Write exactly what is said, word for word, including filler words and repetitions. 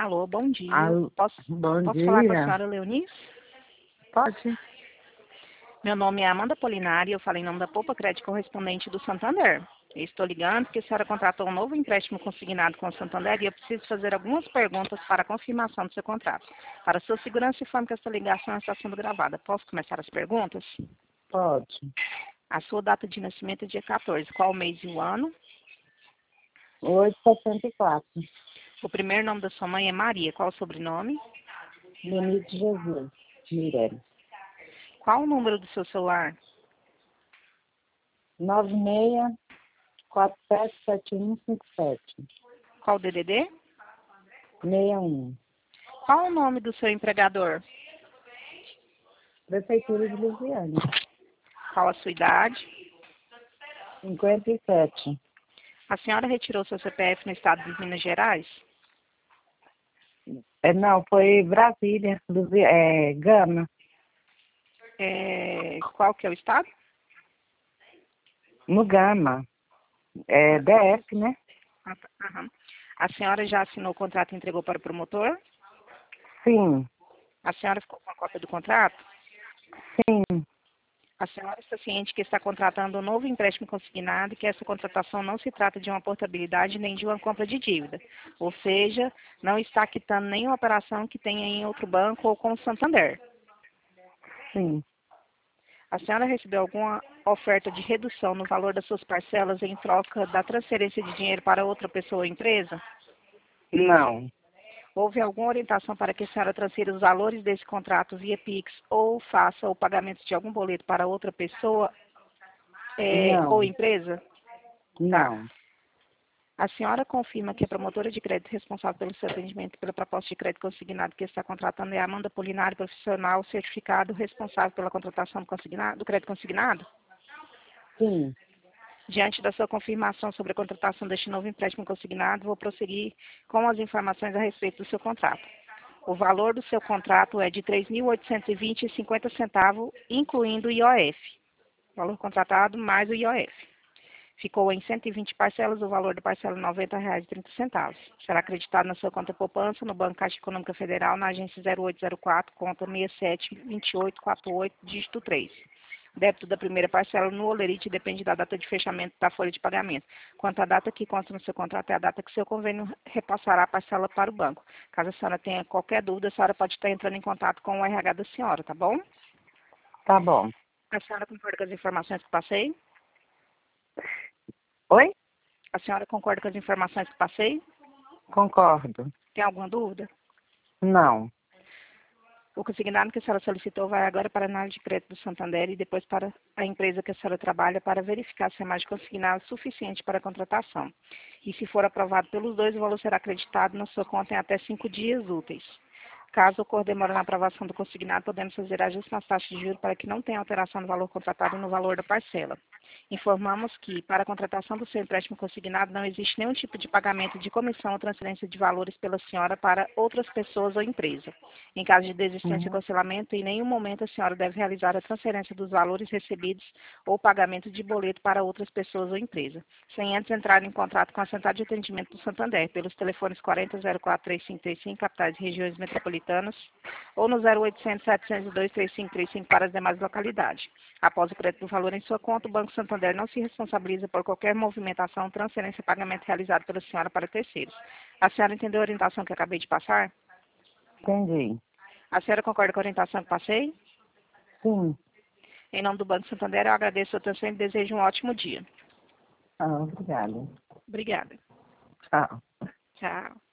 Alô, bom dia. Alô, Posso, bom posso dia. falar com a senhora Leonice? Pode? Meu nome é Amanda Polinari, eu falo em nome da Poupa Crédito Correspondente do Santander. Eu estou ligando porque a senhora contratou um novo empréstimo consignado com o Santander e eu preciso fazer algumas perguntas para a confirmação do seu contrato. Para sua segurança, informe que esta ligação está sendo gravada. Posso começar as perguntas? Pode. A sua data de nascimento é dia quatorze. Qual o mês e o ano? oito sessenta e quatro. O primeiro nome da sua mãe é Maria. Qual o sobrenome? Benito Jesus. Mirelle. Qual o número do seu celular? nove seis quatro sete sete um cinco sete. Qual o D D D? seis um. Qual o nome do seu empregador? Prefeitura de Lusiânia. Qual a sua idade? cinquenta e sete. A senhora retirou seu C P F no estado de Minas Gerais? É, não, foi Brasília. Lusi- É, Gama. É, qual que é o estado? No Gama. É D F, né? Ah, tá. Aham. A senhora já assinou o contrato e entregou para o promotor? Sim. A senhora ficou com a cópia do contrato? Sim. A senhora está ciente que está contratando um novo empréstimo consignado e que essa contratação não se trata de uma portabilidade nem de uma compra de dívida. Ou seja, não está quitando nenhuma operação que tenha em outro banco ou com o Santander. Sim. A senhora recebeu alguma oferta de redução no valor das suas parcelas em troca da transferência de dinheiro para outra pessoa ou empresa? Não. Houve alguma orientação para que a senhora transfira os valores desse contrato via Pix ou faça o pagamento de algum boleto para outra pessoa é, ou Não. empresa? Tá. Não. A senhora confirma que a promotora de crédito responsável pelo seu atendimento e pela proposta de crédito consignado que está contratando é a Amanda Polinari, profissional certificado responsável pela contratação do, consignado, do crédito consignado? Sim. Diante da sua confirmação sobre a contratação deste novo empréstimo consignado, vou prosseguir com as informações a respeito do seu contrato. O valor do seu contrato é de três mil oitocentos e vinte reais e cinquenta centavos, incluindo o I O F. Valor contratado mais o I O F. Ficou em cento e vinte parcelas, o valor da parcela R$ noventa reais e trinta centavos. Será acreditado na sua conta poupança, no Banco Caixa Econômica Federal, na agência zero oito zero quatro, conta seis sete dois oito quatro oito, dígito três. Débito da primeira parcela no Olerite depende da data de fechamento da folha de pagamento. Quanto à data que consta no seu contrato, é a data que seu convênio repassará a parcela para o banco. Caso a senhora tenha qualquer dúvida, a senhora pode estar entrando em contato com o R H da senhora, tá bom? Tá bom. A senhora concorda com as informações que passei? Oi? A senhora concorda com as informações que passei? Concordo. Tem alguma dúvida? Não. O consignado que a senhora solicitou vai agora para a análise de crédito do Santander e depois para a empresa que a senhora trabalha para verificar se é mais consignado suficiente para a contratação. E se for aprovado pelos dois, o valor será acreditado na sua conta em até cinco dias úteis. Caso ocorra demora na aprovação do consignado, podemos fazer ajuste nas taxas de juros para que não tenha alteração no valor contratado e no valor da parcela. Informamos que, para a contratação do seu empréstimo consignado, não existe nenhum tipo de pagamento de comissão ou transferência de valores pela senhora para outras pessoas ou empresa. Em caso de desistência ou Uhum. cancelamento, em nenhum momento a senhora deve realizar a transferência dos valores recebidos ou pagamento de boleto para outras pessoas ou empresa, sem antes entrar em contato com a Central de Atendimento do Santander, pelos telefones quarenta, zero quatro, trinta e cinco trinta e cinco, capitais e regiões metropolitanas, ou no zero oitocentos, setecentos e dois, trinta e cinco trinta e cinco para as demais localidades. Após o crédito do valor em sua conta, o Banco Santander não se responsabiliza por qualquer movimentação, transferência ou pagamento realizado pela senhora para terceiros. A senhora entendeu a orientação que eu acabei de passar? Entendi. A senhora concorda com a orientação que passei? Sim. Em nome do Banco Santander, eu agradeço a sua atenção e desejo um ótimo dia. Ah, obrigada. Obrigada. Tchau. Tchau.